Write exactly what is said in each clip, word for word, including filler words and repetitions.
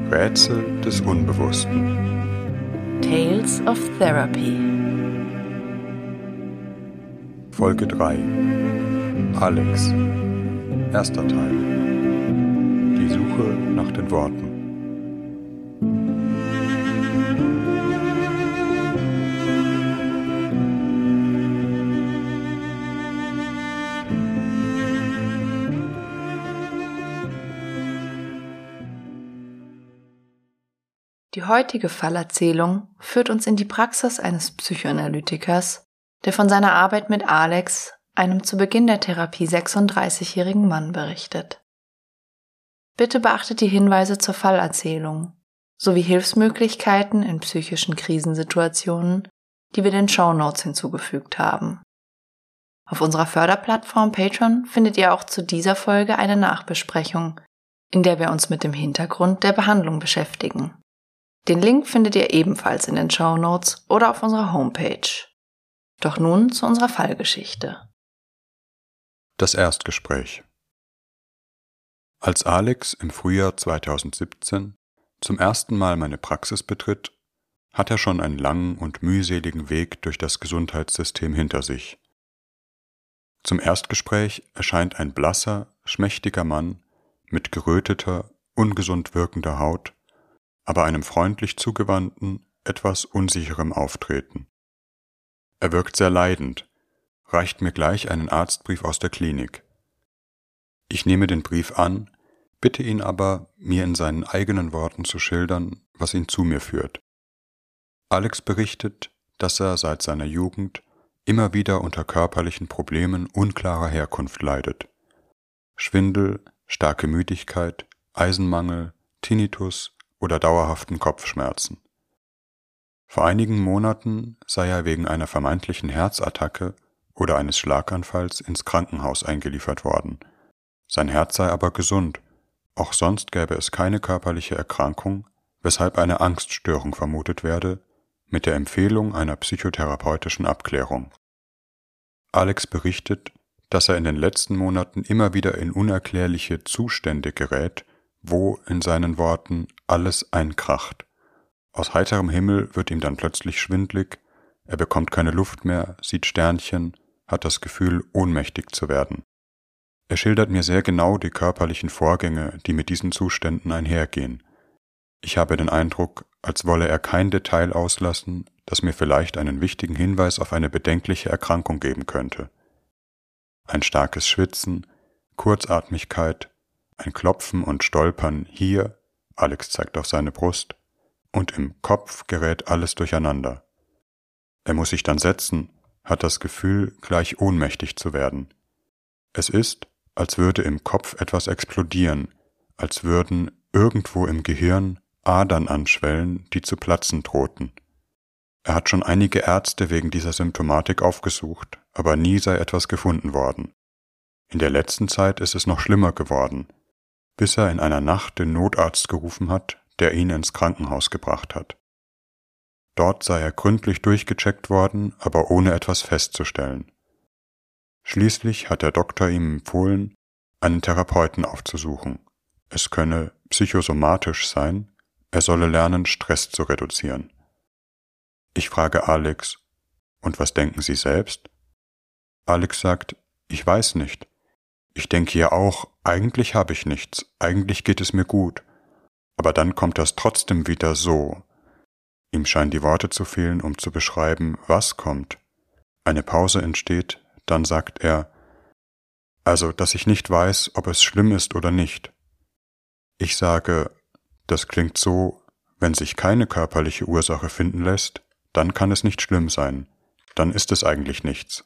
Rätsel des Unbewussten. Tales of Therapy. Folge drei. Alex. Erster Teil. Die Suche nach den Worten. Die heutige Fallerzählung führt uns in die Praxis eines Psychoanalytikers, der von seiner Arbeit mit Alex, einem zu Beginn der Therapie sechsunddreißigjährigen Mann, berichtet. Bitte beachtet die Hinweise zur Fallerzählung sowie Hilfsmöglichkeiten in psychischen Krisensituationen, die wir den Shownotes hinzugefügt haben. Auf unserer Förderplattform Patreon findet ihr auch zu dieser Folge eine Nachbesprechung, in der wir uns mit dem Hintergrund der Behandlung beschäftigen. Den Link findet ihr ebenfalls in den Shownotes oder auf unserer Homepage. Doch nun zu unserer Fallgeschichte. Das Erstgespräch. Als Alex im Frühjahr zweitausendsiebzehn zum ersten Mal meine Praxis betritt, hat er schon einen langen und mühseligen Weg durch das Gesundheitssystem hinter sich. Zum Erstgespräch erscheint ein blasser, schmächtiger Mann mit geröteter, ungesund wirkender Haut, aber einem freundlich zugewandten, etwas unsicherem Auftreten. Er wirkt sehr leidend, reicht mir gleich einen Arztbrief aus der Klinik. Ich nehme den Brief an, bitte ihn aber, mir in seinen eigenen Worten zu schildern, was ihn zu mir führt. Alex berichtet, dass er seit seiner Jugend immer wieder unter körperlichen Problemen unklarer Herkunft leidet. Schwindel, starke Müdigkeit, Eisenmangel, Tinnitus oder dauerhaften Kopfschmerzen. Vor einigen Monaten sei er wegen einer vermeintlichen Herzattacke oder eines Schlaganfalls ins Krankenhaus eingeliefert worden. Sein Herz sei aber gesund, auch sonst gäbe es keine körperliche Erkrankung, weshalb eine Angststörung vermutet werde, mit der Empfehlung einer psychotherapeutischen Abklärung. Alex berichtet, dass er in den letzten Monaten immer wieder in unerklärliche Zustände gerät, wo, in seinen Worten, alles einkracht. Aus heiterem Himmel wird ihm dann plötzlich schwindlig, er bekommt keine Luft mehr, sieht Sternchen, hat das Gefühl, ohnmächtig zu werden. Er schildert mir sehr genau die körperlichen Vorgänge, die mit diesen Zuständen einhergehen. Ich habe den Eindruck, als wolle er kein Detail auslassen, das mir vielleicht einen wichtigen Hinweis auf eine bedenkliche Erkrankung geben könnte. Ein starkes Schwitzen, Kurzatmigkeit, ein Klopfen und Stolpern hier, Alex zeigt auf seine Brust, und im Kopf gerät alles durcheinander. Er muss sich dann setzen, hat das Gefühl, gleich ohnmächtig zu werden. Es ist, als würde im Kopf etwas explodieren, als würden irgendwo im Gehirn Adern anschwellen, die zu platzen drohten. Er hat schon einige Ärzte wegen dieser Symptomatik aufgesucht, aber nie sei etwas gefunden worden. In der letzten Zeit ist es noch schlimmer geworden, bis er in einer Nacht den Notarzt gerufen hat, der ihn ins Krankenhaus gebracht hat. Dort sei er gründlich durchgecheckt worden, aber ohne etwas festzustellen. Schließlich hat der Doktor ihm empfohlen, einen Therapeuten aufzusuchen. Es könne psychosomatisch sein, er solle lernen, Stress zu reduzieren. Ich frage Alex, und was denken Sie selbst? Alex sagt, ich weiß nicht. Ich denke ja auch, eigentlich habe ich nichts, eigentlich geht es mir gut. Aber dann kommt das trotzdem wieder so. Ihm scheinen die Worte zu fehlen, um zu beschreiben, was kommt. Eine Pause entsteht, dann sagt er, also, dass ich nicht weiß, ob es schlimm ist oder nicht. Ich sage, das klingt so, wenn sich keine körperliche Ursache finden lässt, dann kann es nicht schlimm sein, dann ist es eigentlich nichts.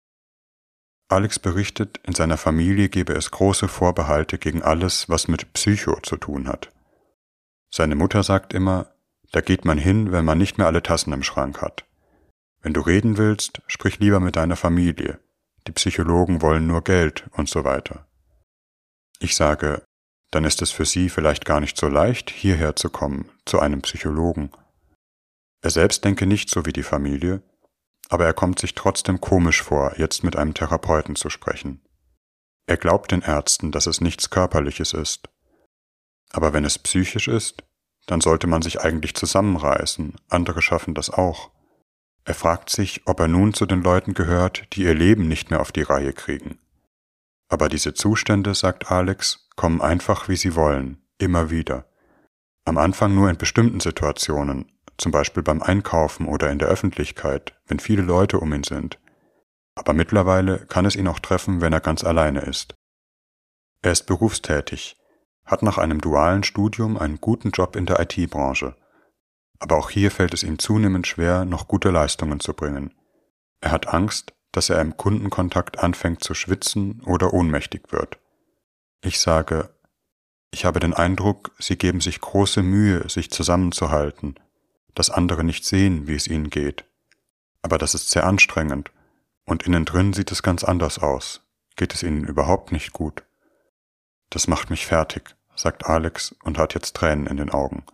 Alex berichtet, in seiner Familie gebe es große Vorbehalte gegen alles, was mit Psycho zu tun hat. Seine Mutter sagt immer, da geht man hin, wenn man nicht mehr alle Tassen im Schrank hat. Wenn du reden willst, sprich lieber mit deiner Familie. Die Psychologen wollen nur Geld und so weiter. Ich sage, dann ist es für sie vielleicht gar nicht so leicht, hierher zu kommen, zu einem Psychologen. Er selbst denke nicht so wie die Familie, aber er kommt sich trotzdem komisch vor, jetzt mit einem Therapeuten zu sprechen. Er glaubt den Ärzten, dass es nichts Körperliches ist. Aber wenn es psychisch ist, dann sollte man sich eigentlich zusammenreißen, andere schaffen das auch. Er fragt sich, ob er nun zu den Leuten gehört, die ihr Leben nicht mehr auf die Reihe kriegen. Aber diese Zustände, sagt Alex, kommen einfach, wie sie wollen, immer wieder. Am Anfang nur in bestimmten Situationen, zum Beispiel beim Einkaufen oder in der Öffentlichkeit, wenn viele Leute um ihn sind. Aber mittlerweile kann es ihn auch treffen, wenn er ganz alleine ist. Er ist berufstätig, hat nach einem dualen Studium einen guten Job in der I T-Branche. Aber auch hier fällt es ihm zunehmend schwer, noch gute Leistungen zu bringen. Er hat Angst, dass er im Kundenkontakt anfängt zu schwitzen oder ohnmächtig wird. Ich sage, ich habe den Eindruck, Sie geben sich große Mühe, sich zusammenzuhalten, dass andere nicht sehen, wie es ihnen geht. Aber das ist sehr anstrengend, und innen drin sieht es ganz anders aus. Geht es Ihnen überhaupt nicht gut? Das macht mich fertig, sagt Alex und hat jetzt Tränen in den Augen.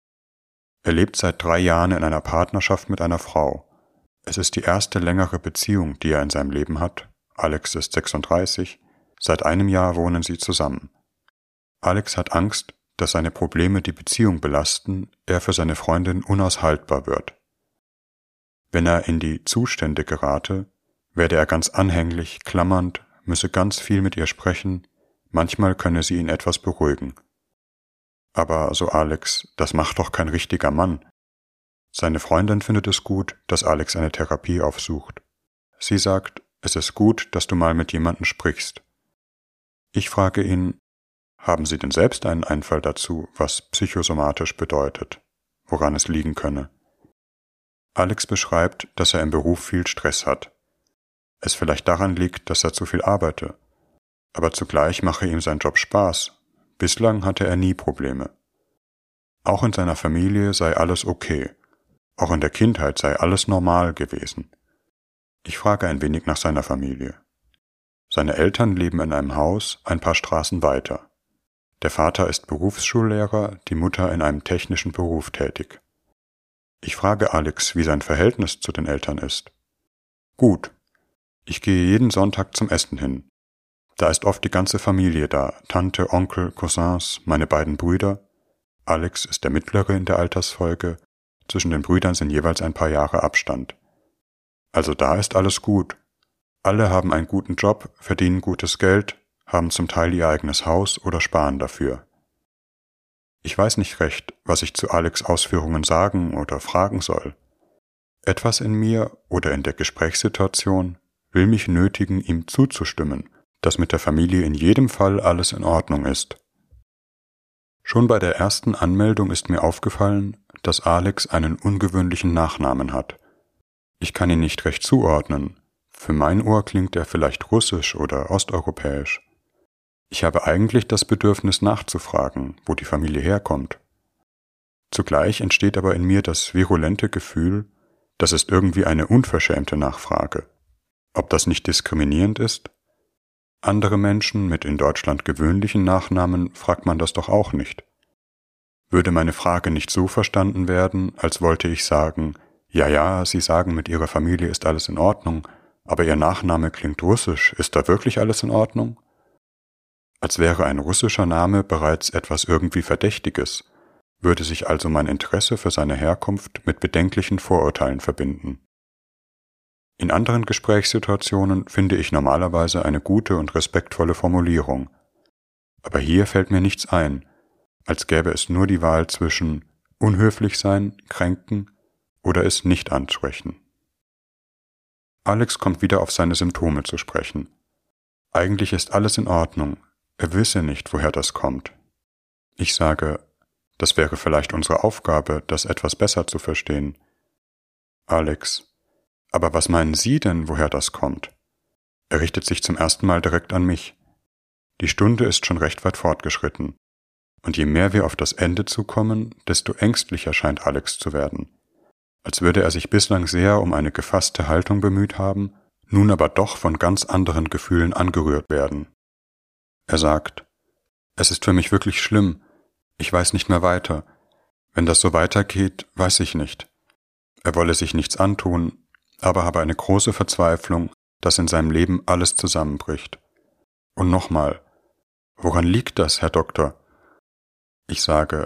Er lebt seit drei Jahren in einer Partnerschaft mit einer Frau. Es ist die erste längere Beziehung, die er in seinem Leben hat. Alex ist sechsunddreißig, seit einem Jahr wohnen sie zusammen. Alex hat Angst, dass seine Probleme die Beziehung belasten, er für seine Freundin unaushaltbar wird. Wenn er in die Zustände gerate, werde er ganz anhänglich, klammernd, müsse ganz viel mit ihr sprechen, manchmal könne sie ihn etwas beruhigen. Aber, so Alex, das macht doch kein richtiger Mann. Seine Freundin findet es gut, dass Alex eine Therapie aufsucht. Sie sagt, es ist gut, dass du mal mit jemandem sprichst. Ich frage ihn, haben Sie denn selbst einen Einfall dazu, was psychosomatisch bedeutet, woran es liegen könne? Alex beschreibt, dass er im Beruf viel Stress hat. Es vielleicht daran liegt, dass er zu viel arbeite. Aber zugleich mache ihm sein Job Spaß. Bislang hatte er nie Probleme. Auch in seiner Familie sei alles okay. Auch in der Kindheit sei alles normal gewesen. Ich frage ein wenig nach seiner Familie. Seine Eltern leben in einem Haus ein paar Straßen weiter. Der Vater ist Berufsschullehrer, die Mutter in einem technischen Beruf tätig. Ich frage Alex, wie sein Verhältnis zu den Eltern ist. Gut. Ich gehe jeden Sonntag zum Essen hin. Da ist oft die ganze Familie da, Tante, Onkel, Cousins, meine beiden Brüder. Alex ist der Mittlere in der Altersfolge, zwischen den Brüdern sind jeweils ein paar Jahre Abstand. Also da ist alles gut. Alle haben einen guten Job, verdienen gutes Geld, haben zum Teil ihr eigenes Haus oder sparen dafür. Ich weiß nicht recht, was ich zu Alex' Ausführungen sagen oder fragen soll. Etwas in mir oder in der Gesprächssituation will mich nötigen, ihm zuzustimmen, dass mit der Familie in jedem Fall alles in Ordnung ist. Schon bei der ersten Anmeldung ist mir aufgefallen, dass Alex einen ungewöhnlichen Nachnamen hat. Ich kann ihn nicht recht zuordnen. Für mein Ohr klingt er vielleicht russisch oder osteuropäisch. Ich habe eigentlich das Bedürfnis nachzufragen, wo die Familie herkommt. Zugleich entsteht aber in mir das virulente Gefühl, das ist irgendwie eine unverschämte Nachfrage. Ob das nicht diskriminierend ist? Andere Menschen mit in Deutschland gewöhnlichen Nachnamen fragt man das doch auch nicht. Würde meine Frage nicht so verstanden werden, als wollte ich sagen, ja, ja, Sie sagen, mit Ihrer Familie ist alles in Ordnung, aber Ihr Nachname klingt russisch, ist da wirklich alles in Ordnung? Als wäre ein russischer Name bereits etwas irgendwie Verdächtiges, würde sich also mein Interesse für seine Herkunft mit bedenklichen Vorurteilen verbinden. In anderen Gesprächssituationen finde ich normalerweise eine gute und respektvolle Formulierung. Aber hier fällt mir nichts ein, als gäbe es nur die Wahl zwischen unhöflich sein, kränken oder es nicht ansprechen. Alex kommt wieder auf seine Symptome zu sprechen. Eigentlich ist alles in Ordnung, er wisse nicht, woher das kommt. Ich sage, das wäre vielleicht unsere Aufgabe, das etwas besser zu verstehen. Alex: Aber was meinen Sie denn, woher das kommt? Er richtet sich zum ersten Mal direkt an mich. Die Stunde ist schon recht weit fortgeschritten. Und je mehr wir auf das Ende zukommen, desto ängstlicher scheint Alex zu werden. Als würde er sich bislang sehr um eine gefasste Haltung bemüht haben, nun aber doch von ganz anderen Gefühlen angerührt werden. Er sagt: Es ist für mich wirklich schlimm. Ich weiß nicht mehr weiter. Wenn das so weitergeht, weiß ich nicht. Er wolle sich nichts antun, aber habe eine große Verzweiflung, dass in seinem Leben alles zusammenbricht. Und nochmal: Woran liegt das, Herr Doktor? Ich sage: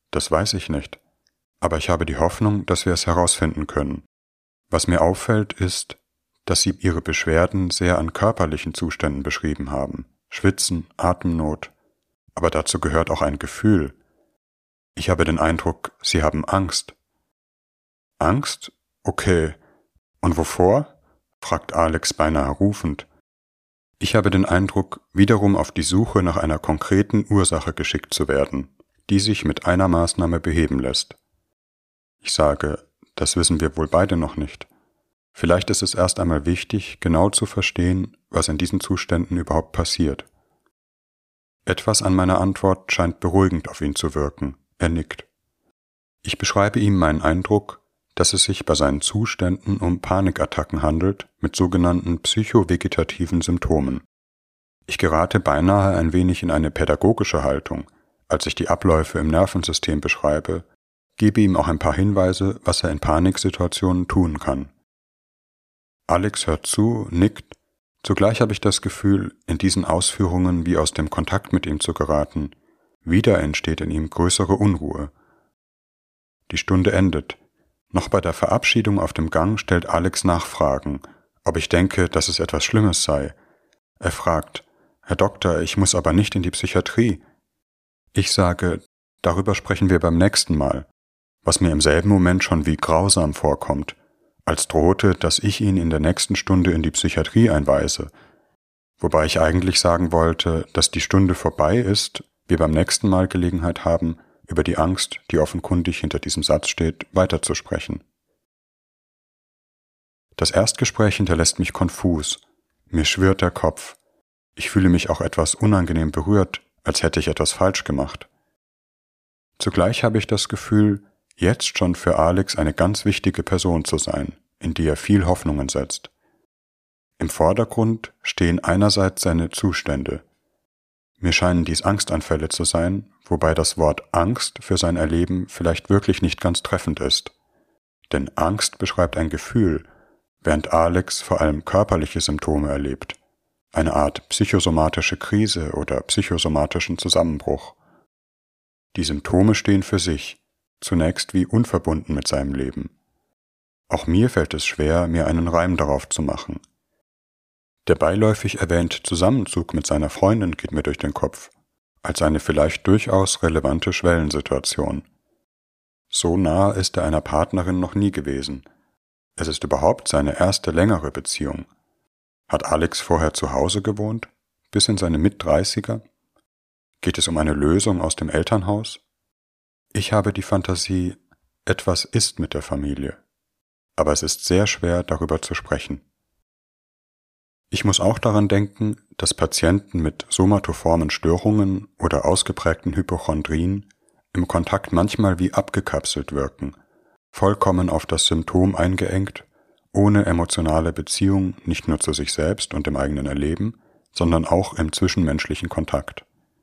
Das weiß ich nicht. Aber ich habe die Hoffnung, dass wir es herausfinden können. Was mir auffällt, ist, dass Sie Ihre Beschwerden sehr an körperlichen Zuständen beschrieben haben. Schwitzen, Atemnot. Aber dazu gehört auch ein Gefühl. Ich habe den Eindruck, Sie haben Angst. Angst? Okay. Und wovor? Fragt Alex beinahe rufend. Ich habe den Eindruck, wiederum auf die Suche nach einer konkreten Ursache geschickt zu werden, die sich mit einer Maßnahme beheben lässt. Ich sage, das wissen wir wohl beide noch nicht. Vielleicht ist es erst einmal wichtig, genau zu verstehen, was in diesen Zuständen überhaupt passiert. Etwas an meiner Antwort scheint beruhigend auf ihn zu wirken. Er nickt. Ich beschreibe ihm meinen Eindruck, dass es sich bei seinen Zuständen um Panikattacken handelt mit sogenannten psychovegetativen Symptomen. Ich gerate beinahe ein wenig in eine pädagogische Haltung, als ich die Abläufe im Nervensystem beschreibe, gebe ihm auch ein paar Hinweise, was er in Paniksituationen tun kann. Alex hört zu, nickt, zugleich habe ich das Gefühl, in diesen Ausführungen wie aus dem Kontakt mit ihm zu geraten. Wieder entsteht in ihm größere Unruhe. Die Stunde endet. Noch bei der Verabschiedung auf dem Gang stellt Alex Nachfragen, ob ich denke, dass es etwas Schlimmes sei. Er fragt, »Herr Doktor, ich muss aber nicht in die Psychiatrie.« Ich sage, darüber sprechen wir beim nächsten Mal, was mir im selben Moment schon wie grausam vorkommt, als drohte, dass ich ihn in der nächsten Stunde in die Psychiatrie einweise, wobei ich eigentlich sagen wollte, dass die Stunde vorbei ist, wir beim nächsten Mal Gelegenheit haben, über die Angst, die offenkundig hinter diesem Satz steht, weiterzusprechen. Das Erstgespräch hinterlässt mich konfus, mir schwirrt der Kopf, ich fühle mich auch etwas unangenehm berührt, als hätte ich etwas falsch gemacht. Zugleich habe ich das Gefühl, jetzt schon für Alex eine ganz wichtige Person zu sein, in die er viel Hoffnungen setzt. Im Vordergrund stehen einerseits seine Zustände. Mir scheinen dies Angstanfälle zu sein, wobei das Wort Angst für sein Erleben vielleicht wirklich nicht ganz treffend ist. Denn Angst beschreibt ein Gefühl, während Alex vor allem körperliche Symptome erlebt, eine Art psychosomatische Krise oder psychosomatischen Zusammenbruch. Die Symptome stehen für sich, zunächst wie unverbunden mit seinem Leben. Auch mir fällt es schwer, mir einen Reim darauf zu machen. Der beiläufig erwähnte Zusammenzug mit seiner Freundin geht mir durch den Kopf, als eine vielleicht durchaus relevante Schwellensituation. So nah ist er einer Partnerin noch nie gewesen. Es ist überhaupt seine erste längere Beziehung. Hat Alex vorher zu Hause gewohnt, bis in seine Mit-Dreißiger? Geht es um eine Lösung aus dem Elternhaus? Ich habe die Fantasie, etwas ist mit der Familie, aber es ist sehr schwer, darüber zu sprechen. Ich muss auch daran denken, dass Patienten mit somatoformen Störungen oder ausgeprägten Hypochondrien im Kontakt manchmal wie abgekapselt wirken, vollkommen auf das Symptom eingeengt, ohne emotionale Beziehung nicht nur zu sich selbst und dem eigenen Erleben, sondern auch im zwischenmenschlichen Kontakt.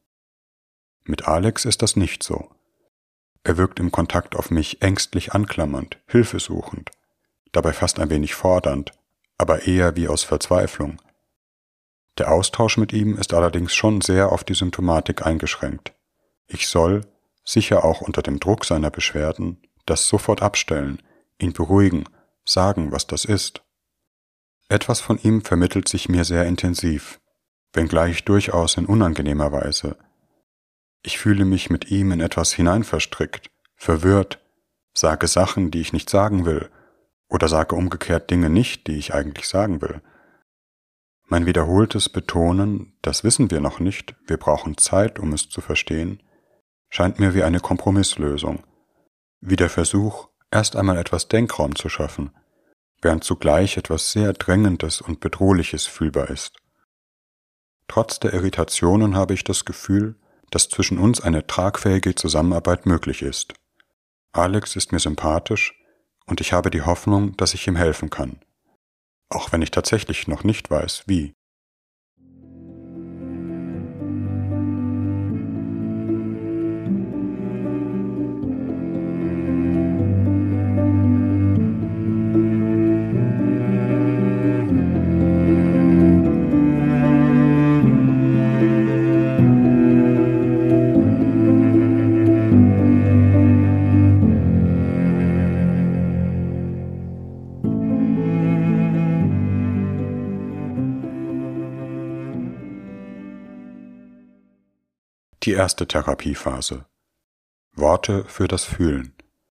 Mit Alex ist das nicht so. Er wirkt im Kontakt auf mich ängstlich anklammernd, hilfesuchend, dabei fast ein wenig fordernd, aber eher wie aus Verzweiflung. Der Austausch mit ihm ist allerdings schon sehr auf die Symptomatik eingeschränkt. Ich soll, sicher auch unter dem Druck seiner Beschwerden, das sofort abstellen, ihn beruhigen, sagen, was das ist. Etwas von ihm vermittelt sich mir sehr intensiv, wenngleich durchaus in unangenehmer Weise. Ich fühle mich mit ihm in etwas hineinverstrickt, verwirrt, sage Sachen, die ich nicht sagen will, oder sage umgekehrt Dinge nicht, die ich eigentlich sagen will. Mein wiederholtes Betonen, das wissen wir noch nicht, wir brauchen Zeit, um es zu verstehen, scheint mir wie eine Kompromisslösung, wie der Versuch, erst einmal etwas Denkraum zu schaffen, während zugleich etwas sehr Drängendes und Bedrohliches fühlbar ist. Trotz der Irritationen habe ich das Gefühl, dass zwischen uns eine tragfähige Zusammenarbeit möglich ist. Alex ist mir sympathisch und ich habe die Hoffnung, dass ich ihm helfen kann, auch wenn ich tatsächlich noch nicht weiß, wie. Die erste Therapiephase. Worte für das Fühlen.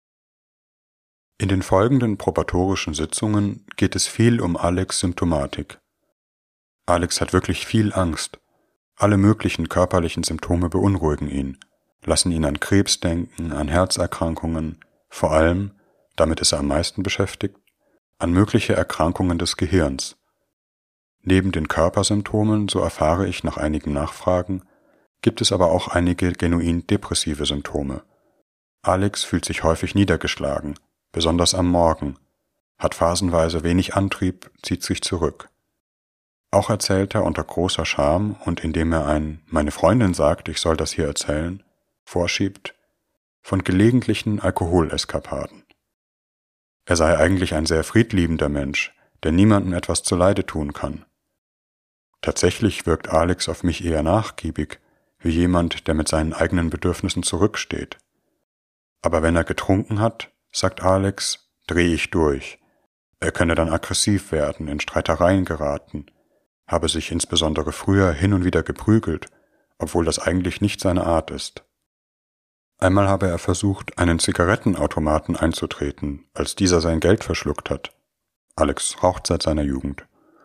In den folgenden probatorischen Sitzungen geht es viel um Alex' Symptomatik. Alex hat wirklich viel Angst. Alle möglichen körperlichen Symptome beunruhigen ihn, lassen ihn an Krebs denken, an Herzerkrankungen, vor allem, damit ist er am meisten beschäftigt, an mögliche Erkrankungen des Gehirns. Neben den Körpersymptomen, so erfahre ich nach einigem Nachfragen, gibt es aber auch einige genuin depressive Symptome. Alex fühlt sich häufig niedergeschlagen, besonders am Morgen, hat phasenweise wenig Antrieb, zieht sich zurück. Auch erzählt er unter großer Scham und indem er ein »Meine Freundin sagt, ich soll das hier erzählen« vorschiebt, von gelegentlichen Alkoholeskapaden. Er sei eigentlich ein sehr friedliebender Mensch, der niemandem etwas zuleide tun kann. Tatsächlich wirkt Alex auf mich eher nachgiebig, wie jemand, der mit seinen eigenen Bedürfnissen zurücksteht. Aber wenn er getrunken hat, sagt Alex, drehe ich durch. Er könne dann aggressiv werden, in Streitereien geraten, habe sich insbesondere früher hin und wieder geprügelt, obwohl das eigentlich nicht seine Art ist. Einmal habe er versucht, einen Zigarettenautomaten einzutreten, als dieser sein Geld verschluckt hat. Alex raucht seit seiner Jugend.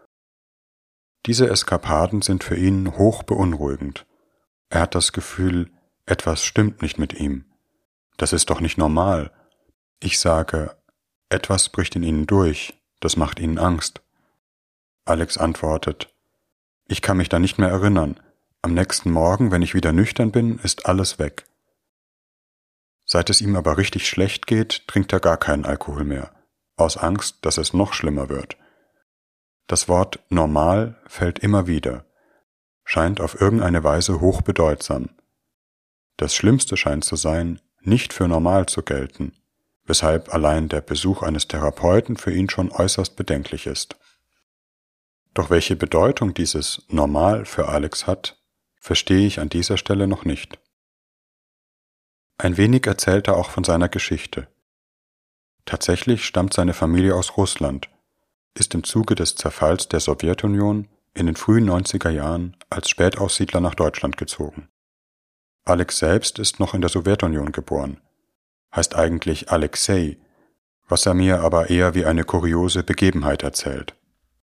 Diese Eskapaden sind für ihn hoch beunruhigend. Er hat das Gefühl, etwas stimmt nicht mit ihm. Das ist doch nicht normal. Ich sage, etwas bricht in ihnen durch, das macht ihnen Angst. Alex antwortet, ich kann mich da nicht mehr erinnern. Am nächsten Morgen, wenn ich wieder nüchtern bin, ist alles weg. Seit es ihm aber richtig schlecht geht, trinkt er gar keinen Alkohol mehr, aus Angst, dass es noch schlimmer wird. Das Wort normal fällt immer wieder, scheint auf irgendeine Weise hochbedeutsam. Das Schlimmste scheint zu sein, nicht für normal zu gelten, weshalb allein der Besuch eines Therapeuten für ihn schon äußerst bedenklich ist. Doch welche Bedeutung dieses Normal für Alex hat, verstehe ich an dieser Stelle noch nicht. Ein wenig erzählt er auch von seiner Geschichte. Tatsächlich stammt seine Familie aus Russland, ist im Zuge des Zerfalls der Sowjetunion in den frühen neunziger Jahren als Spätaussiedler nach Deutschland gezogen. Alex selbst ist noch in der Sowjetunion geboren, heißt eigentlich Alexei, was er mir aber eher wie eine kuriose Begebenheit erzählt.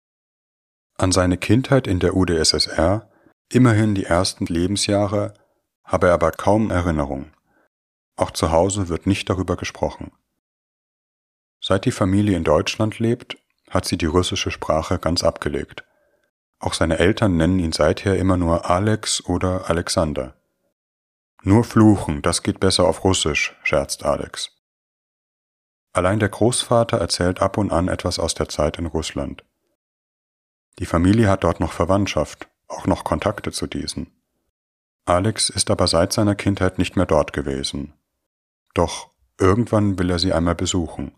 An seine Kindheit in der U d S S R, immerhin die ersten Lebensjahre, habe er aber kaum Erinnerung. Auch zu Hause wird nicht darüber gesprochen. Seit die Familie in Deutschland lebt, hat sie die russische Sprache ganz abgelegt. Auch seine Eltern nennen ihn seither immer nur Alex oder Alexander. Nur fluchen, das geht besser auf Russisch, scherzt Alex. Allein der Großvater erzählt ab und an etwas aus der Zeit in Russland. Die Familie hat dort noch Verwandtschaft, auch noch Kontakte zu diesen. Alex ist aber seit seiner Kindheit nicht mehr dort gewesen. Doch irgendwann will er sie einmal besuchen.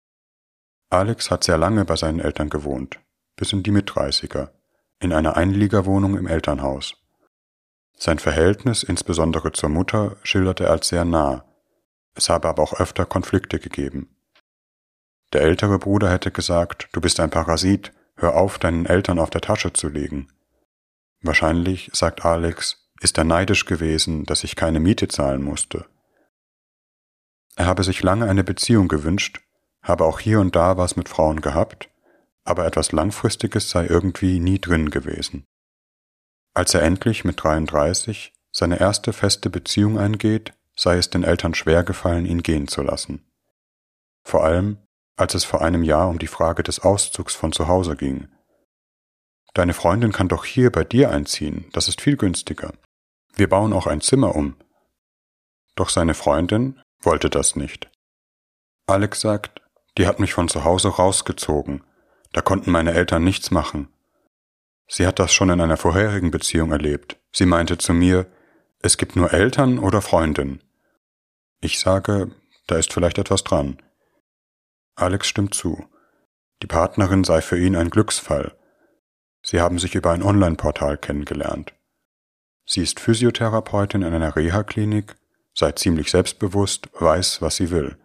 Alex hat sehr lange bei seinen Eltern gewohnt, bis in die Mitdreißiger, in einer Einliegerwohnung im Elternhaus. Sein Verhältnis, insbesondere zur Mutter, schildert er als sehr nah. Es habe aber auch öfter Konflikte gegeben. Der ältere Bruder hätte gesagt, du bist ein Parasit, hör auf, deinen Eltern auf der Tasche zu liegen. Wahrscheinlich, sagt Alex, ist er neidisch gewesen, dass ich keine Miete zahlen musste. Er habe sich lange eine Beziehung gewünscht, habe auch hier und da was mit Frauen gehabt, aber etwas Langfristiges sei irgendwie nie drin gewesen. Als er endlich mit dreiunddreißig seine erste feste Beziehung eingeht, sei es den Eltern schwer gefallen, ihn gehen zu lassen. Vor allem, als es vor einem Jahr um die Frage des Auszugs von zu Hause ging. Deine Freundin kann doch hier bei dir einziehen, das ist viel günstiger. Wir bauen auch ein Zimmer um. Doch seine Freundin wollte das nicht. Alex sagt, die hat mich von zu Hause rausgezogen, da konnten meine Eltern nichts machen. Sie hat das schon in einer vorherigen Beziehung erlebt. Sie meinte zu mir, es gibt nur Eltern oder Freundin. Ich sage, da ist vielleicht etwas dran. Alex stimmt zu. Die Partnerin sei für ihn ein Glücksfall. Sie haben sich über ein Online-Portal kennengelernt. Sie ist Physiotherapeutin in einer Reha-Klinik, sei ziemlich selbstbewusst, weiß, was sie will.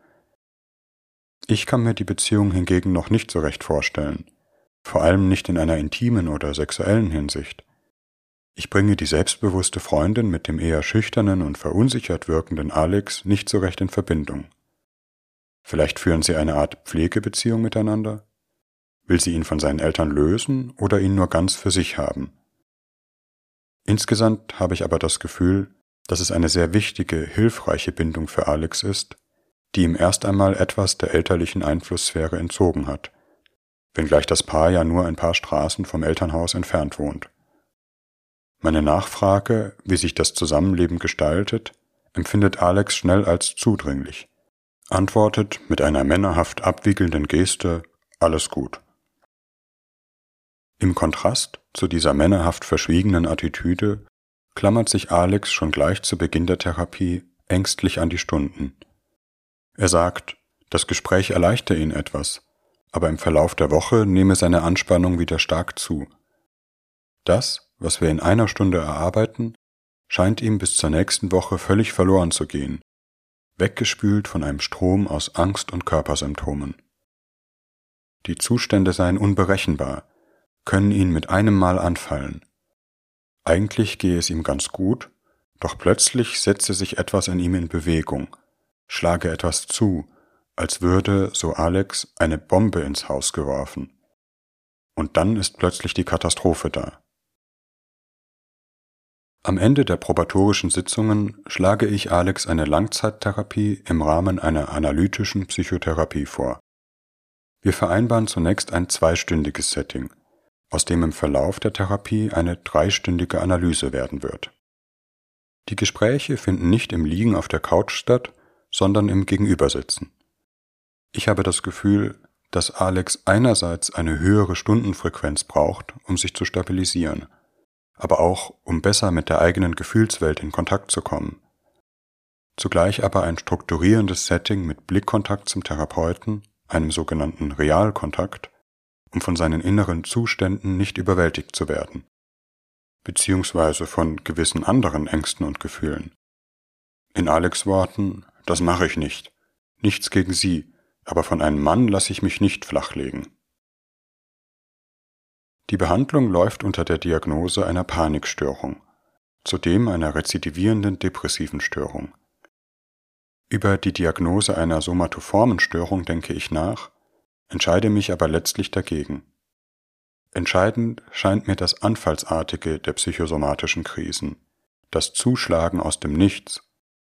Ich kann mir die Beziehung hingegen noch nicht so recht vorstellen, vor allem nicht in einer intimen oder sexuellen Hinsicht. Ich bringe die selbstbewusste Freundin mit dem eher schüchternen und verunsichert wirkenden Alex nicht so recht in Verbindung. Vielleicht führen sie eine Art Pflegebeziehung miteinander? Will sie ihn von seinen Eltern lösen oder ihn nur ganz für sich haben? Insgesamt habe ich aber das Gefühl, dass es eine sehr wichtige, hilfreiche Bindung für Alex ist, die ihm erst einmal etwas der elterlichen Einflusssphäre entzogen hat, wenngleich das Paar ja nur ein paar Straßen vom Elternhaus entfernt wohnt. Meine Nachfrage, wie sich das Zusammenleben gestaltet, empfindet Alex schnell als zudringlich, antwortet mit einer männerhaft abwiegelnden Geste: Alles gut. Im Kontrast zu dieser männerhaft verschwiegenen Attitüde klammert sich Alex schon gleich zu Beginn der Therapie ängstlich an die Stunden. Er sagt, das Gespräch erleichtere ihn etwas, aber im Verlauf der Woche nehme seine Anspannung wieder stark zu. Das, was wir in einer Stunde erarbeiten, scheint ihm bis zur nächsten Woche völlig verloren zu gehen, weggespült von einem Strom aus Angst und Körpersymptomen. Die Zustände seien unberechenbar, können ihn mit einem Mal anfallen. Eigentlich gehe es ihm ganz gut, doch plötzlich setze sich etwas in ihm in Bewegung, schlage etwas zu, als würde, so Alex, eine Bombe ins Haus geworfen. Und dann ist plötzlich die Katastrophe da. Am Ende der probatorischen Sitzungen schlage ich Alex eine Langzeittherapie im Rahmen einer analytischen Psychotherapie vor. Wir vereinbaren zunächst ein zweistündiges Setting, aus dem im Verlauf der Therapie eine dreistündige Analyse werden wird. Die Gespräche finden nicht im Liegen auf der Couch statt, sondern im Gegenübersitzen. Ich habe das Gefühl, dass Alex einerseits eine höhere Stundenfrequenz braucht, um sich zu stabilisieren, aber auch, um besser mit der eigenen Gefühlswelt in Kontakt zu kommen. Zugleich aber ein strukturierendes Setting mit Blickkontakt zum Therapeuten, einem sogenannten Realkontakt, um von seinen inneren Zuständen nicht überwältigt zu werden, beziehungsweise von gewissen anderen Ängsten und Gefühlen. In Alex' Worten: Das mache ich nicht. Nichts gegen Sie, aber von einem Mann lasse ich mich nicht flachlegen. Die Behandlung läuft unter der Diagnose einer Panikstörung, zudem einer rezidivierenden depressiven Störung. Über die Diagnose einer somatoformen Störung denke ich nach, entscheide mich aber letztlich dagegen. Entscheidend scheint mir das Anfallsartige der psychosomatischen Krisen, das Zuschlagen aus dem Nichts.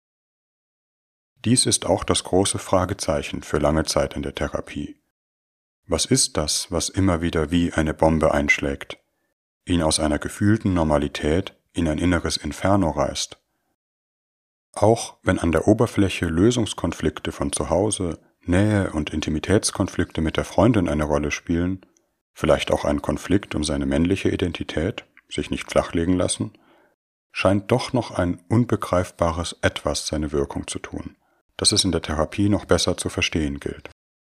Dies ist auch das große Fragezeichen für lange Zeit in der Therapie. Was ist das, was immer wieder wie eine Bombe einschlägt, ihn aus einer gefühlten Normalität in ein inneres Inferno reißt? Auch wenn an der Oberfläche Lösungskonflikte von zu Hause, Nähe- und Intimitätskonflikte mit der Freundin eine Rolle spielen, vielleicht auch ein Konflikt um seine männliche Identität, sich nicht flachlegen lassen, scheint doch noch ein unbegreifbares Etwas seine Wirkung zu tun, das es in der Therapie noch besser zu verstehen gilt.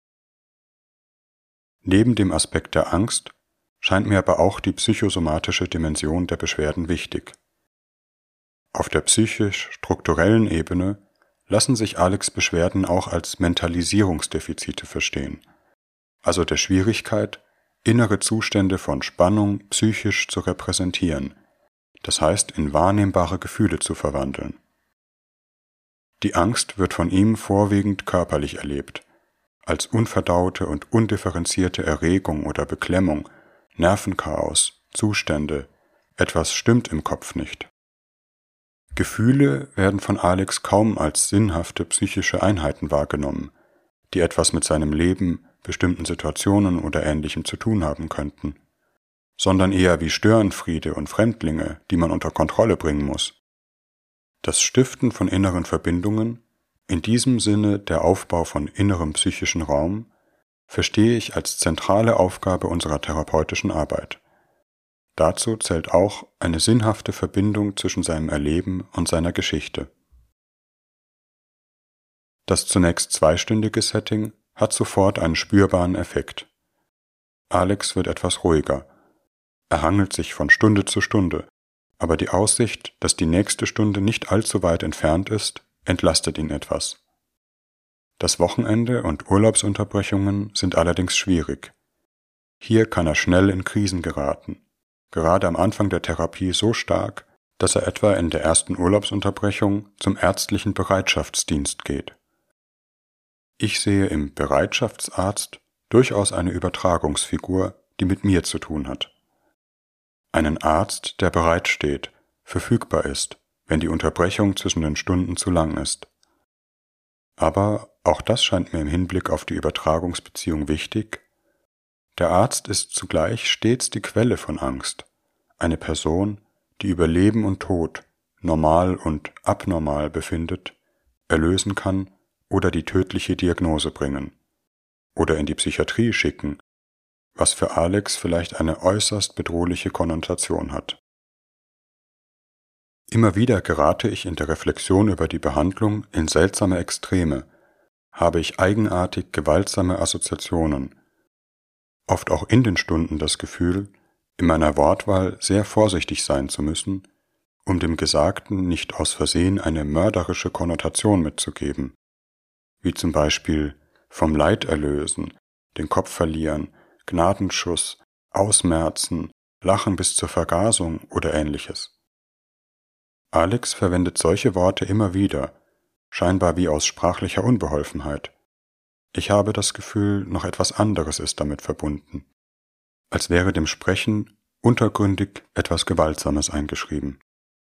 Neben dem Aspekt der Angst scheint mir aber auch die psychosomatische Dimension der Beschwerden wichtig. Auf der psychisch-strukturellen Ebene lassen sich Alex' Beschwerden auch als Mentalisierungsdefizite verstehen, also der Schwierigkeit, innere Zustände von Spannung psychisch zu repräsentieren, das heißt in wahrnehmbare Gefühle zu verwandeln. Die Angst wird von ihm vorwiegend körperlich erlebt, als unverdaute und undifferenzierte Erregung oder Beklemmung, Nervenchaos, Zustände, etwas stimmt im Kopf nicht. Gefühle werden von Alex kaum als sinnhafte psychische Einheiten wahrgenommen, die etwas mit seinem Leben, bestimmten Situationen oder Ähnlichem zu tun haben könnten, sondern eher wie Störenfriede und Fremdlinge, die man unter Kontrolle bringen muss. Das Stiften von inneren Verbindungen, in diesem Sinne der Aufbau von innerem psychischen Raum, verstehe ich als zentrale Aufgabe unserer therapeutischen Arbeit. Dazu zählt auch eine sinnhafte Verbindung zwischen seinem Erleben und seiner Geschichte. Das zunächst zweistündige Setting hat sofort einen spürbaren Effekt. Alex wird etwas ruhiger. Er hangelt sich von Stunde zu Stunde, aber die Aussicht, dass die nächste Stunde nicht allzu weit entfernt ist, entlastet ihn etwas. Das Wochenende und Urlaubsunterbrechungen sind allerdings schwierig. Hier kann er schnell in Krisen geraten. gerade am Anfang der Therapie so stark, dass er etwa in der ersten Urlaubsunterbrechung zum ärztlichen Bereitschaftsdienst geht. Ich sehe im Bereitschaftsarzt durchaus eine Übertragungsfigur, die mit mir zu tun hat. Einen Arzt, der bereitsteht, verfügbar ist, wenn die Unterbrechung zwischen den Stunden zu lang ist. Aber auch das scheint mir im Hinblick auf die Übertragungsbeziehung wichtig. Der Arzt ist zugleich stets die Quelle von Angst, eine Person, die über Leben und Tod, normal und abnormal befindet, erlösen kann oder die tödliche Diagnose bringen oder in die Psychiatrie schicken, was für Alex vielleicht eine äußerst bedrohliche Konnotation hat. Immer wieder gerate ich in der Reflexion über die Behandlung in seltsame Extreme, habe ich eigenartig gewaltsame Assoziationen, oft auch in den Stunden das Gefühl, in meiner Wortwahl sehr vorsichtig sein zu müssen, um dem Gesagten nicht aus Versehen eine mörderische Konnotation mitzugeben, wie zum Beispiel vom Leid erlösen, den Kopf verlieren, Gnadenschuss, ausmerzen, Lachen bis zur Vergasung oder ähnliches. Alex verwendet solche Worte immer wieder, scheinbar wie aus sprachlicher Unbeholfenheit. Ich habe das Gefühl, noch etwas anderes ist damit verbunden, als wäre dem Sprechen untergründig etwas Gewaltsames eingeschrieben.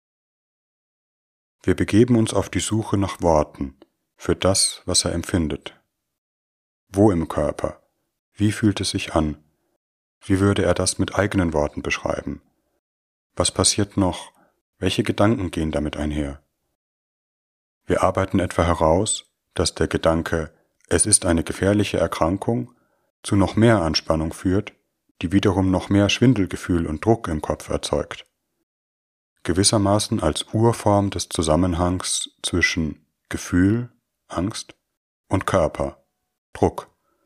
Wir begeben uns auf die Suche nach Worten für das, was er empfindet. Wo im Körper? Wie fühlt es sich an? Wie würde er das mit eigenen Worten beschreiben? Was passiert noch? Welche Gedanken gehen damit einher? Wir arbeiten etwa heraus, dass der Gedanke, es ist eine gefährliche Erkrankung, zu noch mehr Anspannung führt, die wiederum noch mehr Schwindelgefühl und Druck im Kopf erzeugt. Gewissermaßen als Urform des Zusammenhangs zwischen Gefühl, Angst, und Körper, Druck.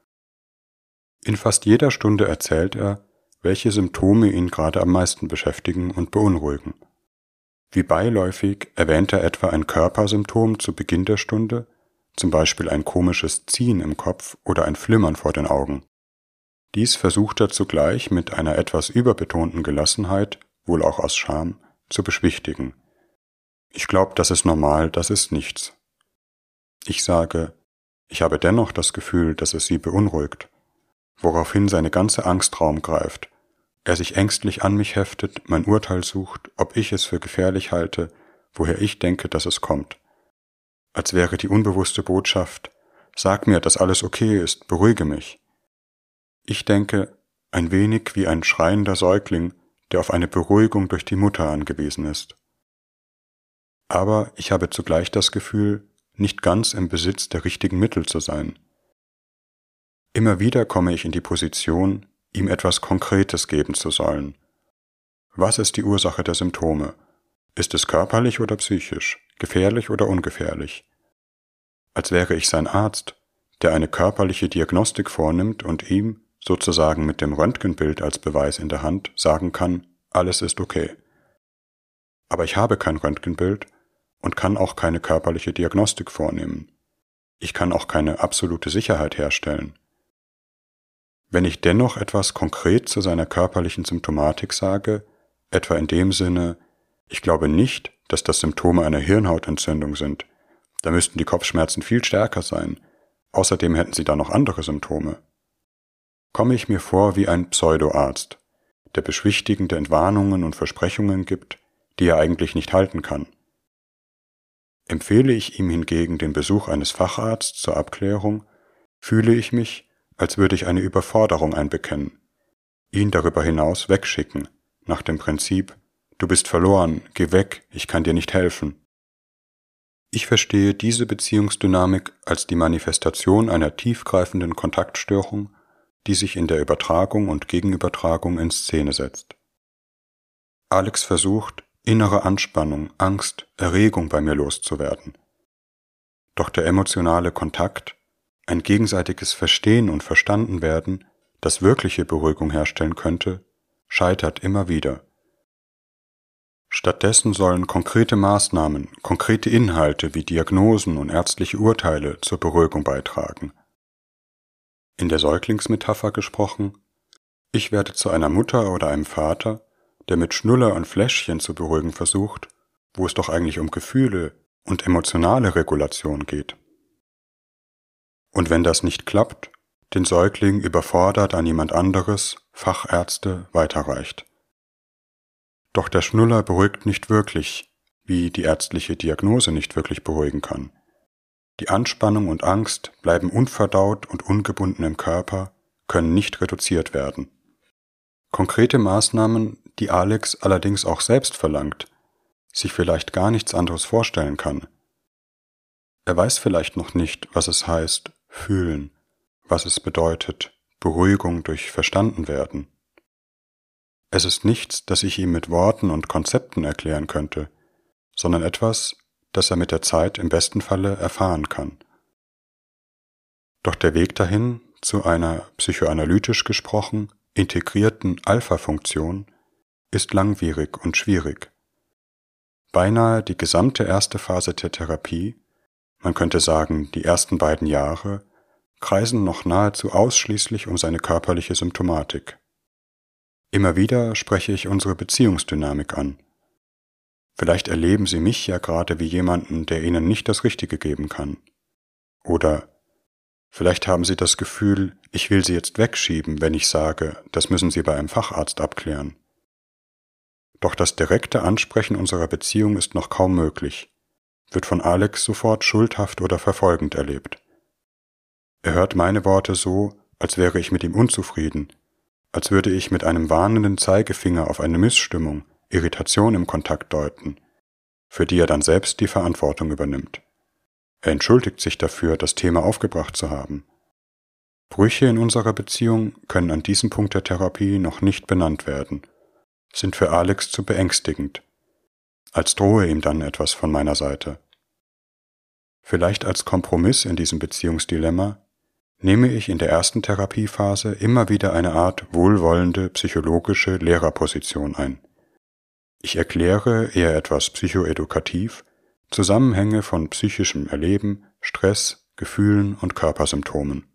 In fast jeder Stunde erzählt er, welche Symptome ihn gerade am meisten beschäftigen und beunruhigen. Wie beiläufig erwähnt er etwa ein Körpersymptom zu Beginn der Stunde, zum Beispiel ein komisches Ziehen im Kopf oder ein Flimmern vor den Augen. Dies versucht er zugleich mit einer etwas überbetonten Gelassenheit, wohl auch aus Scham, zu beschwichtigen. Ich glaube, das ist normal, das ist nichts. Ich sage, ich habe dennoch das Gefühl, dass es Sie beunruhigt, woraufhin seine ganze Angst Raum greift, er sich ängstlich an mich heftet, mein Urteil sucht, ob ich es für gefährlich halte, woher ich denke, dass es kommt. Als wäre die unbewusste Botschaft, sag mir, dass alles okay ist, beruhige mich. Ich denke, ein wenig wie ein schreiender Säugling, der auf eine Beruhigung durch die Mutter angewiesen ist. Aber ich habe zugleich das Gefühl, nicht ganz im Besitz der richtigen Mittel zu sein. Immer wieder komme ich in die Position, ihm etwas Konkretes geben zu sollen. Was ist die Ursache der Symptome? Ist es körperlich oder psychisch, gefährlich oder ungefährlich? Als wäre ich sein Arzt, der eine körperliche Diagnostik vornimmt und ihm, sozusagen mit dem Röntgenbild als Beweis in der Hand, sagen kann, alles ist okay. Aber ich habe kein Röntgenbild und kann auch keine körperliche Diagnostik vornehmen. Ich kann auch keine absolute Sicherheit herstellen. Wenn ich dennoch etwas konkret zu seiner körperlichen Symptomatik sage, etwa in dem Sinne, ich glaube nicht, dass das Symptome einer Hirnhautentzündung sind, da müssten die Kopfschmerzen viel stärker sein, außerdem hätten sie da noch andere Symptome, komme ich mir vor wie ein Pseudoarzt, der beschwichtigende Entwarnungen und Versprechungen gibt, die er eigentlich nicht halten kann. Empfehle ich ihm hingegen den Besuch eines Facharztes zur Abklärung, fühle ich mich, als würde ich eine Überforderung einbekennen, ihn darüber hinaus wegschicken, nach dem Prinzip, du bist verloren, geh weg, ich kann dir nicht helfen. Ich verstehe diese Beziehungsdynamik als die Manifestation einer tiefgreifenden Kontaktstörung, die sich in der Übertragung und Gegenübertragung in Szene setzt. Alex versucht, innere Anspannung, Angst, Erregung bei mir loszuwerden. Doch der emotionale Kontakt, ein gegenseitiges Verstehen und Verstandenwerden, das wirkliche Beruhigung herstellen könnte, scheitert immer wieder. Stattdessen sollen konkrete Maßnahmen, konkrete Inhalte wie Diagnosen und ärztliche Urteile zur Beruhigung beitragen. In der Säuglingsmetapher gesprochen, ich werde zu einer Mutter oder einem Vater, der mit Schnuller und Fläschchen zu beruhigen versucht, wo es doch eigentlich um Gefühle und emotionale Regulation geht. Und wenn das nicht klappt, den Säugling überfordert an jemand anderes, Fachärzte, weiterreicht. Doch der Schnuller beruhigt nicht wirklich, wie die ärztliche Diagnose nicht wirklich beruhigen kann. Die Anspannung und Angst bleiben unverdaut und ungebunden im Körper, können nicht reduziert werden. Konkrete Maßnahmen, die Alex allerdings auch selbst verlangt, sich vielleicht gar nichts anderes vorstellen kann. Er weiß vielleicht noch nicht, was es heißt, fühlen, was es bedeutet, Beruhigung durch Verstandenwerden. Es ist nichts, das ich ihm mit Worten und Konzepten erklären könnte, sondern etwas, das er mit der Zeit im besten Falle erfahren kann. Doch der Weg dahin, zu einer psychoanalytisch gesprochen, integrierten Alpha-Funktion, ist langwierig und schwierig. Beinahe die gesamte erste Phase der Therapie, man könnte sagen die ersten beiden Jahre, kreisen noch nahezu ausschließlich um seine körperliche Symptomatik. Immer wieder spreche ich unsere Beziehungsdynamik an. Vielleicht erleben Sie mich ja gerade wie jemanden, der Ihnen nicht das Richtige geben kann. Oder vielleicht haben Sie das Gefühl, ich will Sie jetzt wegschieben, wenn ich sage, das müssen Sie bei einem Facharzt abklären. Doch das direkte Ansprechen unserer Beziehung ist noch kaum möglich, wird von Alex sofort schuldhaft oder verfolgend erlebt. Er hört meine Worte so, als wäre ich mit ihm unzufrieden, als würde ich mit einem warnenden Zeigefinger auf eine Missstimmung, Irritation im Kontakt deuten, für die er dann selbst die Verantwortung übernimmt. Er entschuldigt sich dafür, das Thema aufgebracht zu haben. Brüche in unserer Beziehung können an diesem Punkt der Therapie noch nicht benannt werden, sind für Alex zu beängstigend, als drohe ihm dann etwas von meiner Seite. Vielleicht als Kompromiss in diesem Beziehungsdilemma nehme ich in der ersten Therapiephase immer wieder eine Art wohlwollende psychologische Lehrerposition ein. Ich erkläre eher etwas psychoedukativ Zusammenhänge von psychischem Erleben, Stress, Gefühlen und Körpersymptomen.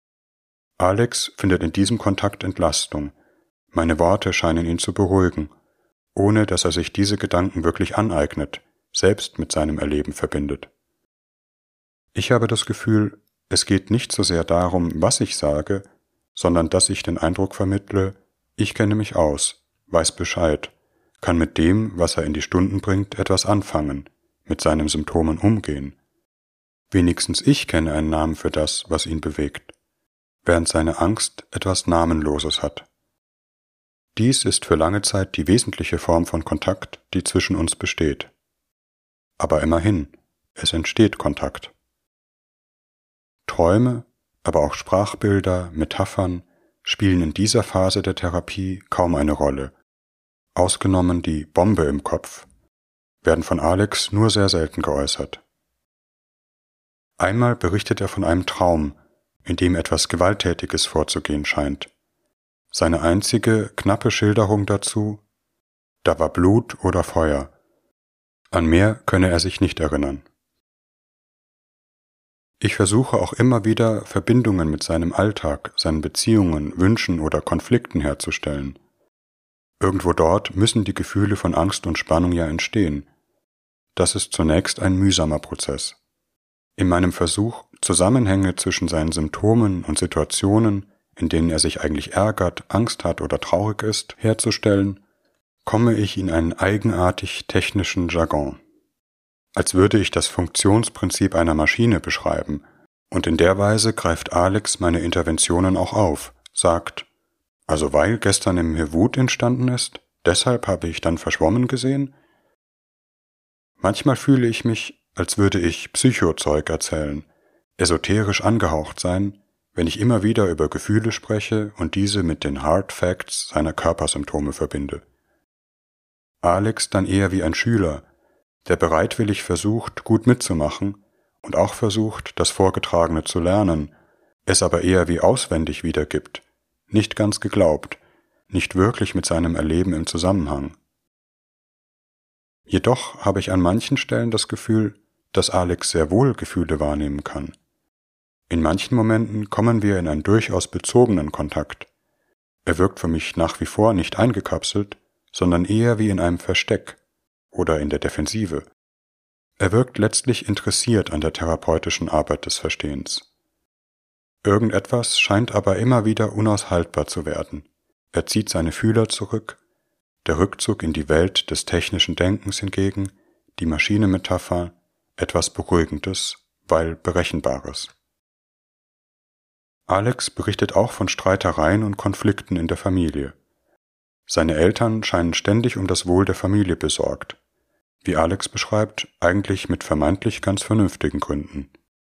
Alex findet in diesem Kontakt Entlastung. Meine Worte scheinen ihn zu beruhigen, ohne dass er sich diese Gedanken wirklich aneignet, selbst mit seinem Erleben verbindet. Ich habe das Gefühl, es geht nicht so sehr darum, was ich sage, sondern dass ich den Eindruck vermittle, ich kenne mich aus, weiß Bescheid, kann mit dem, was er in die Stunden bringt, etwas anfangen, mit seinen Symptomen umgehen. Wenigstens ich kenne einen Namen für das, was ihn bewegt, während seine Angst etwas Namenloses hat. Dies ist für lange Zeit die wesentliche Form von Kontakt, die zwischen uns besteht. Aber immerhin, es entsteht Kontakt. Träume, aber auch Sprachbilder, Metaphern spielen in dieser Phase der Therapie kaum eine Rolle. Ausgenommen die Bombe im Kopf, werden von Alex nur sehr selten geäußert. Einmal berichtet er von einem Traum, in dem etwas Gewalttätiges vorzugehen scheint. Seine einzige, knappe Schilderung dazu: Da war Blut oder Feuer. An mehr könne er sich nicht erinnern. Ich versuche auch immer wieder, Verbindungen mit seinem Alltag, seinen Beziehungen, Wünschen oder Konflikten herzustellen. Irgendwo dort müssen die Gefühle von Angst und Spannung ja entstehen. Das ist zunächst ein mühsamer Prozess. In meinem Versuch, Zusammenhänge zwischen seinen Symptomen und Situationen, in denen er sich eigentlich ärgert, Angst hat oder traurig ist, herzustellen, komme ich in einen eigenartig technischen Jargon. Als würde ich das Funktionsprinzip einer Maschine beschreiben, und in der Weise greift Alex meine Interventionen auch auf, sagt: Also weil gestern in mir Wut entstanden ist, deshalb habe ich dann verschwommen gesehen? Manchmal fühle ich mich, als würde ich Psychozeug erzählen, esoterisch angehaucht sein, wenn ich immer wieder über Gefühle spreche und diese mit den Hard Facts seiner Körpersymptome verbinde. Alex dann eher wie ein Schüler, der bereitwillig versucht, gut mitzumachen und auch versucht, das Vorgetragene zu lernen, es aber eher wie auswendig wiedergibt, nicht ganz geglaubt, nicht wirklich mit seinem Erleben im Zusammenhang. Jedoch habe ich an manchen Stellen das Gefühl, dass Alex sehr wohl Gefühle wahrnehmen kann. In manchen Momenten kommen wir in einen durchaus bezogenen Kontakt. Er wirkt für mich nach wie vor nicht eingekapselt, sondern eher wie in einem Versteck oder in der Defensive. Er wirkt letztlich interessiert an der therapeutischen Arbeit des Verstehens. Irgendetwas scheint aber immer wieder unaushaltbar zu werden. Er zieht seine Fühler zurück, der Rückzug in die Welt des technischen Denkens hingegen, die Maschinenmetapher, etwas Beruhigendes, weil Berechenbares. Alex berichtet auch von Streitereien und Konflikten in der Familie. Seine Eltern scheinen ständig um das Wohl der Familie besorgt. Wie Alex beschreibt, eigentlich mit vermeintlich ganz vernünftigen Gründen.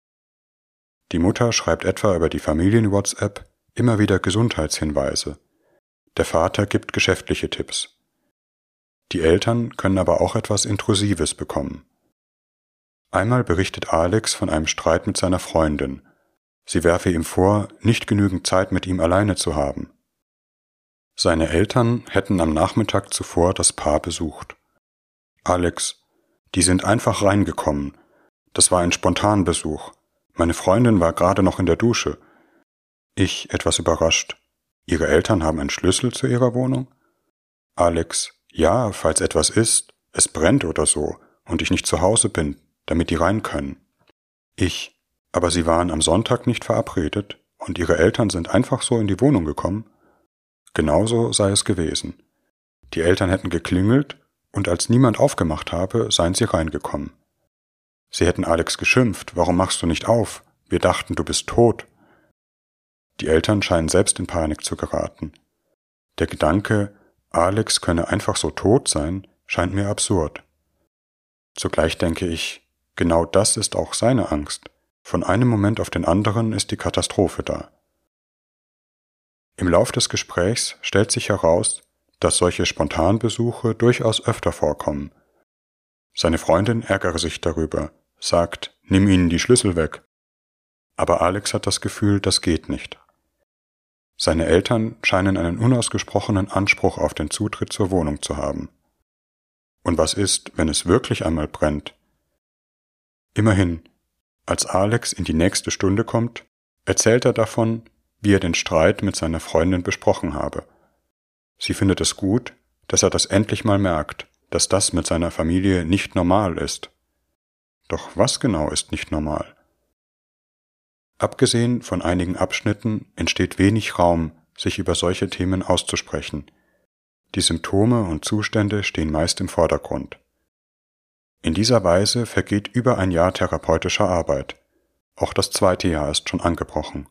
Die Mutter schreibt etwa über die Familien-WhatsApp immer wieder Gesundheitshinweise. Der Vater gibt geschäftliche Tipps. Die Eltern können aber auch etwas Intrusives bekommen. Einmal berichtet Alex von einem Streit mit seiner Freundin. Sie werfe ihm vor, nicht genügend Zeit mit ihm alleine zu haben. Seine Eltern hätten am Nachmittag zuvor das Paar besucht. Alex: Die sind einfach reingekommen. Das war ein Spontanbesuch. Meine Freundin war gerade noch in der Dusche. Ich, etwas überrascht: Ihre Eltern haben einen Schlüssel zu ihrer Wohnung? Alex: Ja, falls etwas ist, es brennt oder so und ich nicht zu Hause bin, damit die rein können. Ich: Aber Sie waren am Sonntag nicht verabredet und Ihre Eltern sind einfach so in die Wohnung gekommen? Genauso sei es gewesen. Die Eltern hätten geklingelt und als niemand aufgemacht habe, seien sie reingekommen. Sie hätten Alex geschimpft: Warum machst du nicht auf? Wir dachten, du bist tot. Die Eltern scheinen selbst in Panik zu geraten. Der Gedanke, Alex könne einfach so tot sein, scheint mir absurd. Zugleich denke ich, genau das ist auch seine Angst. Von einem Moment auf den anderen ist die Katastrophe da. Im Lauf des Gesprächs stellt sich heraus, dass solche Spontanbesuche durchaus öfter vorkommen. Seine Freundin ärgere sich darüber, sagt: Nimm ihnen die Schlüssel weg. Aber Alex hat das Gefühl, das geht nicht. Seine Eltern scheinen einen unausgesprochenen Anspruch auf den Zutritt zur Wohnung zu haben. Und was ist, wenn es wirklich einmal brennt? Immerhin, als Alex in die nächste Stunde kommt, erzählt er davon, wie er den Streit mit seiner Freundin besprochen habe. Sie findet es gut, dass er das endlich mal merkt, dass das mit seiner Familie nicht normal ist. Doch was genau ist nicht normal? Abgesehen von einigen Abschnitten entsteht wenig Raum, sich über solche Themen auszusprechen. Die Symptome und Zustände stehen meist im Vordergrund. In dieser Weise vergeht über ein Jahr therapeutischer Arbeit. Auch das zweite Jahr ist schon angebrochen.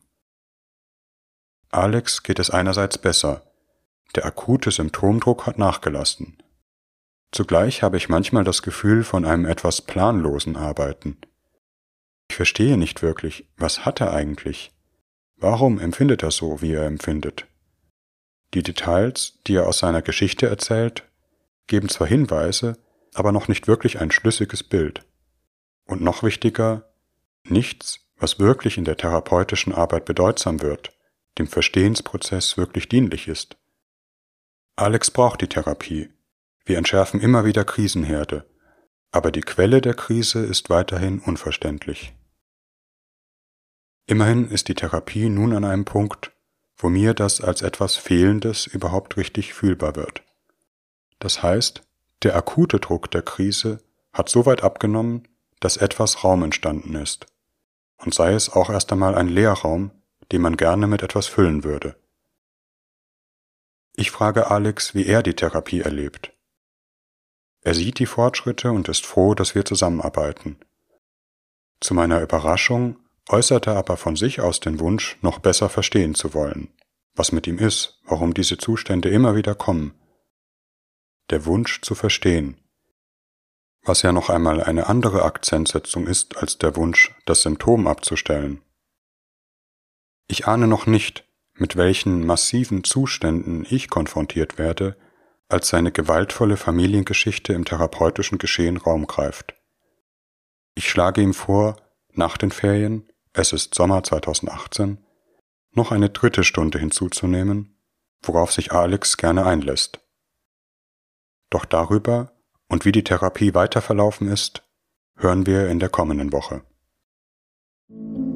Alex geht es einerseits besser. Der akute Symptomdruck hat nachgelassen. Zugleich habe ich manchmal das Gefühl von einem etwas planlosen Arbeiten. Ich verstehe nicht wirklich, was hat er eigentlich? Warum empfindet er so, wie er empfindet? Die Details, die er aus seiner Geschichte erzählt, geben zwar Hinweise, aber noch nicht wirklich ein schlüssiges Bild. Und noch wichtiger, nichts, was wirklich in der therapeutischen Arbeit bedeutsam wird, dem Verstehensprozess wirklich dienlich ist. Alex braucht die Therapie. Wir entschärfen immer wieder Krisenherde, aber die Quelle der Krise ist weiterhin unverständlich. Immerhin ist die Therapie nun an einem Punkt, wo mir das als etwas Fehlendes überhaupt richtig fühlbar wird. Das heißt, der akute Druck der Krise hat so weit abgenommen, dass etwas Raum entstanden ist. Und sei es auch erst einmal ein Leerraum, den man gerne mit etwas füllen würde. Ich frage Alex, wie er die Therapie erlebt. Er sieht die Fortschritte und ist froh, dass wir zusammenarbeiten. Zu meiner Überraschung äußert er aber von sich aus den Wunsch, noch besser verstehen zu wollen, was mit ihm ist, warum diese Zustände immer wieder kommen. Der Wunsch zu verstehen, was ja noch einmal eine andere Akzentsetzung ist als der Wunsch, das Symptom abzustellen. Ich ahne noch nicht, mit welchen massiven Zuständen ich konfrontiert werde, als seine gewaltvolle Familiengeschichte im therapeutischen Geschehen Raum greift. Ich schlage ihm vor, nach den Ferien, es ist Sommer zweitausendachtzehn, noch eine dritte Stunde hinzuzunehmen, worauf sich Alex gerne einlässt. Doch darüber und wie die Therapie weiter verlaufen ist, hören wir in der kommenden Woche.